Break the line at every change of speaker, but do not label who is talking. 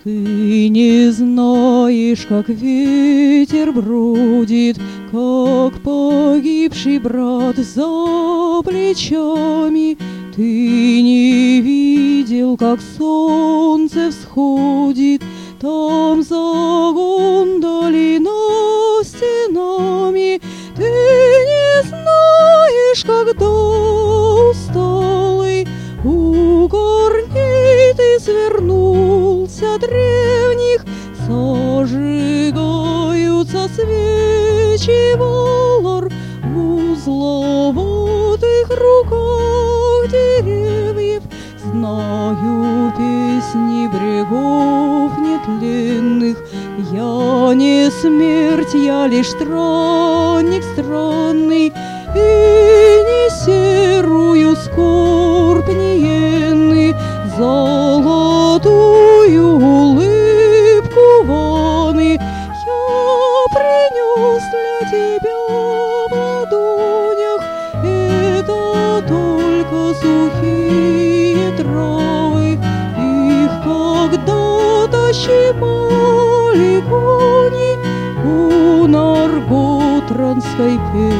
Ты не знаешь, как ветер бродит, как погибший брат за плечами. Ты не видел, как солнце всходит там за гондолино стенами. Ты не знаешь, когда усталый у корней ты свернулся древних, зажигаются свечи валор в узловатых руках деревьев. Знаю песни брегов нетленных, я не смерть, я лишь странник странный, и не серую скорбь ниенны, золотую улыбку ваны. Я принес для тебя в ладонях, это только сухие травы, их когда-то щипали кони у Нарготранской печи.